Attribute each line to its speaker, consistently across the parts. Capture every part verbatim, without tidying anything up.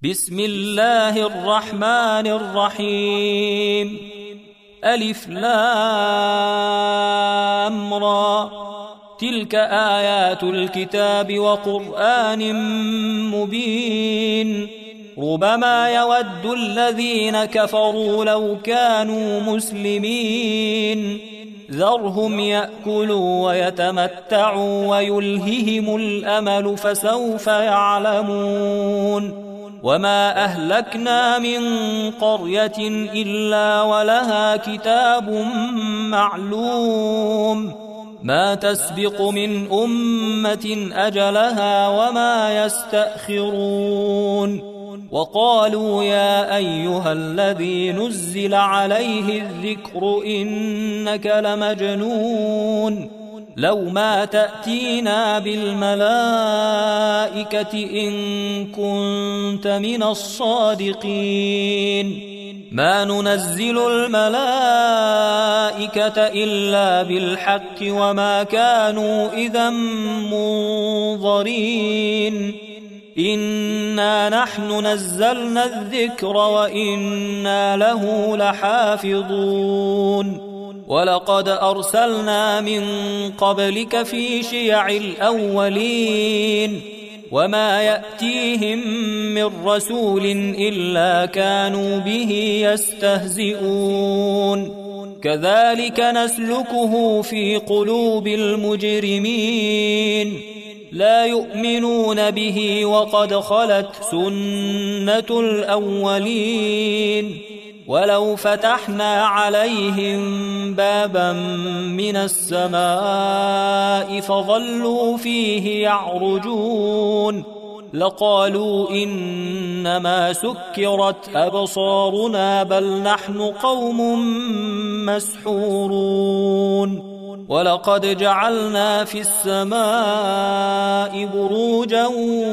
Speaker 1: بسم الله الرحمن الرحيم. ألف لام را، تلك آيات الكتاب وقرآن مبين. ربما يود الذين كفروا لو كانوا مسلمين، ذرهم يأكلوا ويتمتعوا ويلههم الأمل فسوف يعلمون. وما أهلكنا من قرية إلا ولها كتاب معلوم، ما تسبق من أمة أجلها وما يستأخرون. وقالوا يا أيها الذي نزل عليه الذكر إنك لمجنون، لو ما تأتينا بالملائكة إن كنت من الصادقين. ما ننزل الملائكة إلا بالحق وما كانوا إذا منظرين. إنا نحن نزلنا الذكر وإنا له لحافظون. ولقد أرسلنا من قبلك في شيع الأولين، وما يأتيهم من رسول إلا كانوا به يستهزئون. كذلك نسلكه في قلوب المجرمين، لا يؤمنون به وقد خلت سنة الأولين. ولو فتحنا عليهم بابا من السماء فظلوا فيه يعرجون لقالوا إنما سكرت أبصارنا بل نحن قوم مسحورون. ولقد جعلنا في السماء بروجا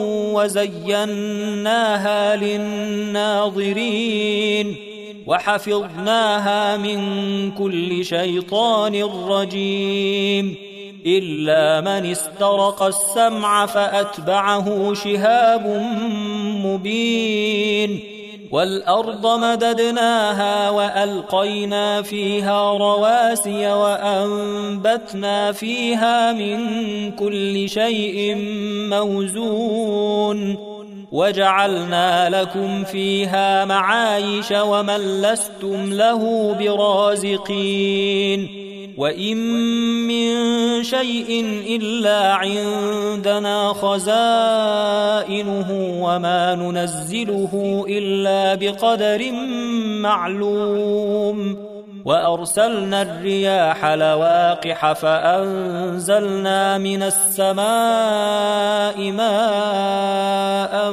Speaker 1: وزيناها للناظرين وحفظناها من كل شيطان رجيم، إلا من استرق السمع فأتبعه شهاب مبين. والأرض مددناها وألقينا فيها رواسي وأنبتنا فيها من كل شيء موزون، وجعلنا لكم فيها معايش ومن لستم له برازقين. وإن من شيء إلا عندنا خزائنه وما ننزله إلا بقدر معلوم. وأرسلنا الرياح لواقح فأنزلنا من السماء ماء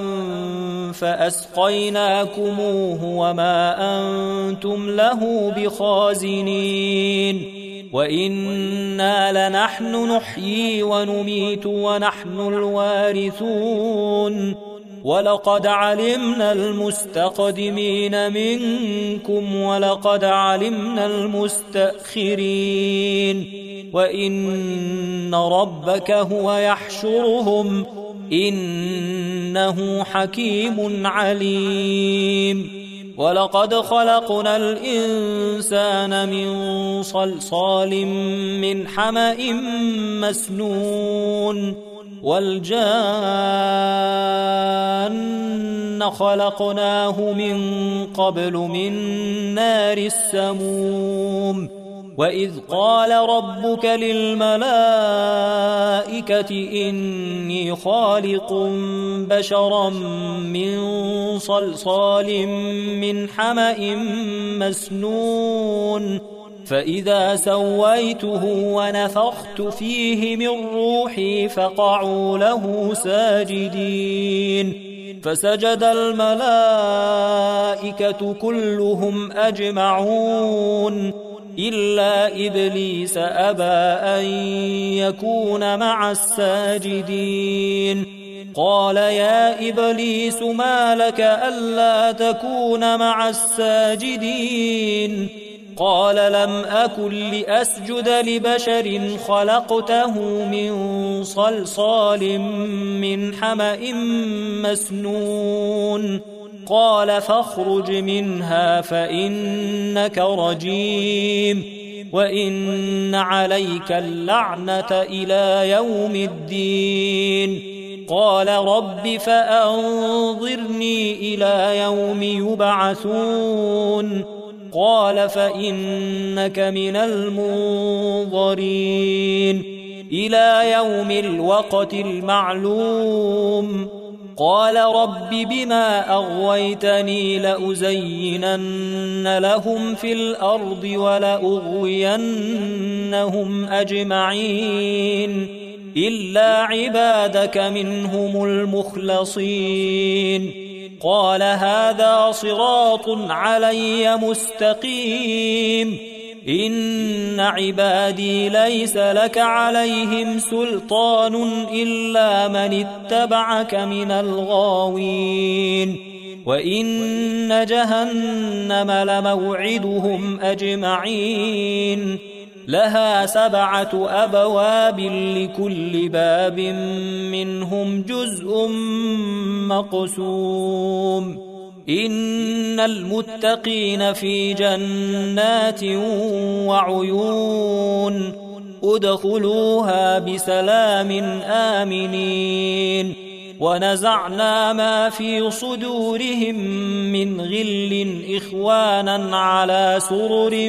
Speaker 1: فأسقيناكموه وما أنتم له بخازنين. وإنا لنحن نحيي ونميت ونحن الوارثون. ولقد علمنا المستقدمين منكم ولقد علمنا المستأخرين. وإن ربك هو يحشرهم إنه حكيم عليم. ولقد خلقنا الإنسان من صلصال من حمأ مسنون. والجان خلقناه من قبل من نار السموم. وإذ قال ربك للملائكة إني خالق بشرا من صلصال من حمأ مسنون، فإذا سويته ونفخت فيه من روحي فقعوا له ساجدين. فسجد الملائكة كلهم أجمعون إلا إبليس أبى أن يكون مع الساجدين. قال يا إبليس ما لك ألا تكون مع الساجدين؟ قال لم أكن لأسجد لبشر خلقته من صلصال من حمأ مسنون قال فاخرج منها فإنك رجيم وإن عليك اللعنة إلى يوم الدين قال رب فأنظرني إلى يوم يبعثون قال فإنك من المنظرين إلى يوم الوقت المعلوم قال رب بما أغويتني لأزينن لهم في الأرض ولأغوينهم أجمعين إلا عبادك منهم المخلصين قال هذا صراط علي مستقيم إن عبادي ليس لك عليهم سلطان إلا من اتبعك من الغاوين وإن جهنم لموعدهم أجمعين لها سبعة أبواب لكل باب منهم جزء مقسوم إن المتقين في جنات وعيون ادخلوها بسلام آمنين ونزعنا ما في صدورهم من غل إخوانا على سرر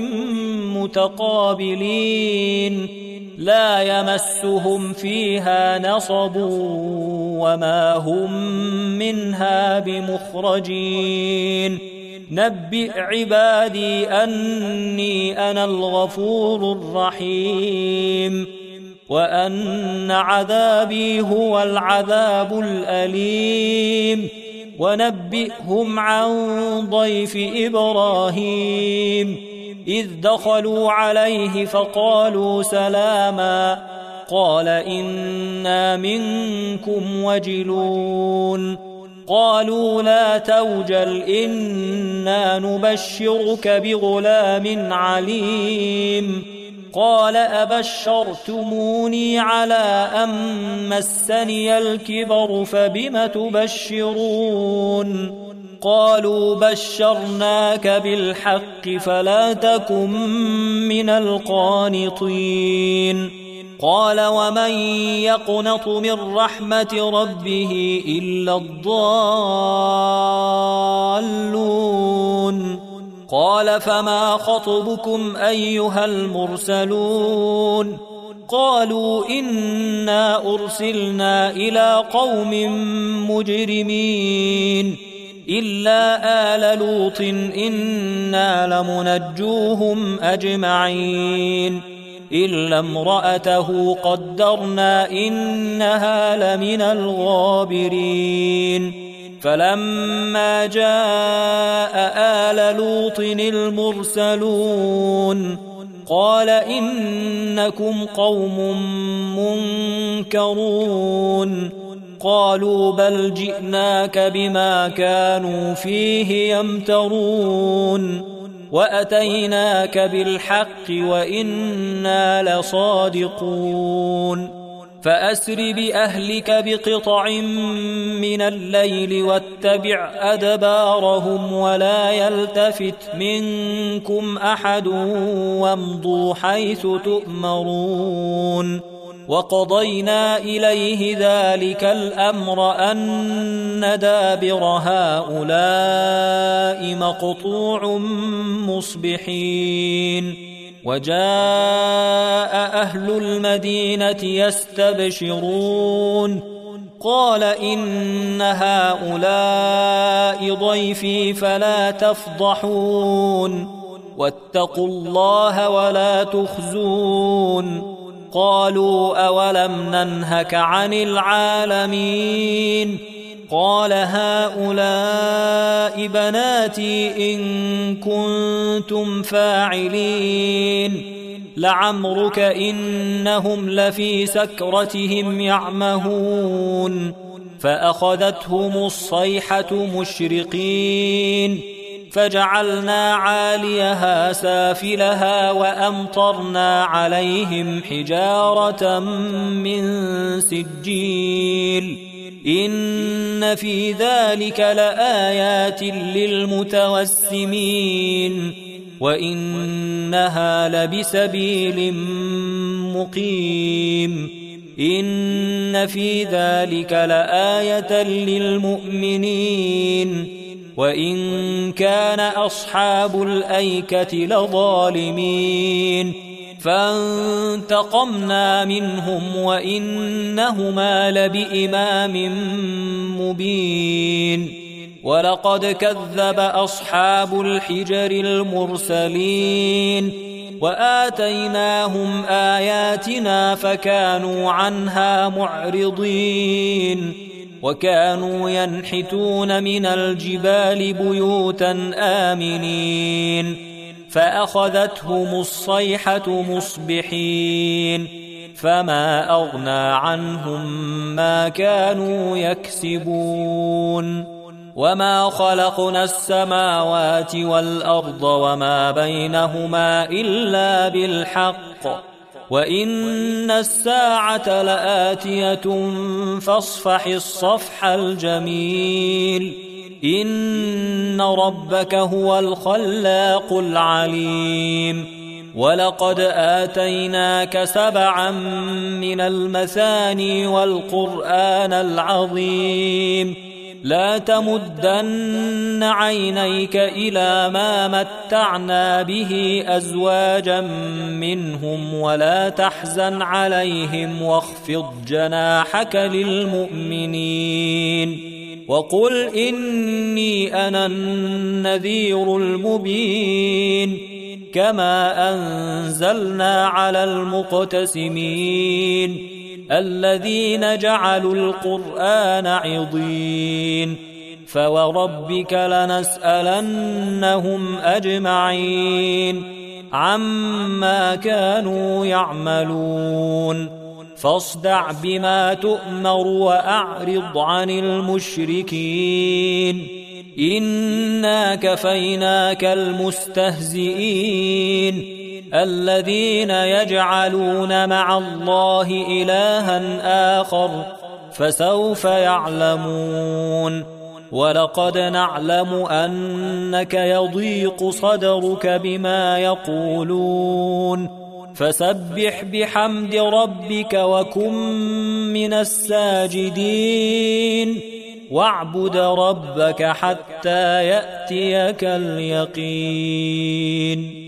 Speaker 1: متقابلين لا يمسهم فيها نصب وما هم منها بمخرجين نبئ عبادي أني أنا الغفور الرحيم وأن عذابي هو العذاب الأليم ونبئهم عن ضيف إبراهيم إذ دخلوا عليه فقالوا سلاما قال إنا منكم وجلون قالوا لا توجل إنا نبشرك بغلام عليم قال أبشرتموني على أن مسني الكبر فبم تبشرون قالوا بشرناك بالحق فلا تكن من القانطين قال ومن يقنط من رحمة ربه إلا الضالون قال فما خطبكم أيها المرسلون قالوا إنا أرسلنا إلى قوم مجرمين إلا آل لوط إنا لمنجوهم أجمعين إلا امرأته قدرنا إنها لمن الغابرين فلما جاء آل لوط المرسلون قال إنكم قوم منكرون قالوا بل جئناك بما كانوا فيه يمترون وأتيناك بالحق وإنا لصادقون فأسر بأهلك بقطع من الليل واتبع أدبارهم ولا يلتفت منكم أحد وامضوا حيث تؤمرون وقضينا إليه ذلك الأمر أن دابر هؤلاء مقطوع مصبحين وجاء أهل المدينة يستبشرون قال إن هؤلاء ضيفي فلا تفضحون واتقوا الله ولا تخزون قالوا أولم ننهك عن العالمين قال هؤلاء بناتي إن كنتم فاعلين لعمرك إنهم لفي سكرتهم يعمهون فأخذتهم الصيحة مشرقين فجعلنا عاليها سافلها وأمطرنا عليهم حجارة من سجيل إن في ذلك لآيات للمتوسمين وإنها لبسبيل مقيم إن في ذلك لآية للمؤمنين وإن كان أصحاب الأيكة لظالمين فانتقمنا منهم وإنهما لبإمام مبين ولقد كذب أصحاب الحجر المرسلين وآتيناهم آياتنا فكانوا عنها معرضين وكانوا ينحتون من الجبال بيوتا آمنين فأخذتهم الصيحة مصبحين فما أغنى عنهم ما كانوا يكسبون وما خلقنا السماوات والأرض وما بينهما إلا بالحق وإن الساعة لآتية فاصفح الصفح الجميل إن ربك هو الخلاق العليم ولقد آتيناك سبعا من المثاني والقرآن العظيم لا تمدن عينيك إلى ما متعنا به أزواجا منهم ولا تحزن عليهم واخفض جناحك للمؤمنين وقل إني أنا النذير المبين كما أنزلنا على المقتسمين الذين جعلوا القرآن عضين فوربك لنسألنهم أجمعين عما كانوا يعملون فاصدع بما تؤمر وأعرض عن المشركين إنا كفيناك المستهزئين الذين يجعلون مع الله إلها آخر فسوف يعلمون ولقد نعلم أنك يضيق صدرك بما يقولون فسبح بحمد ربك وكن من الساجدين واعبد ربك حتى يأتيك اليقين.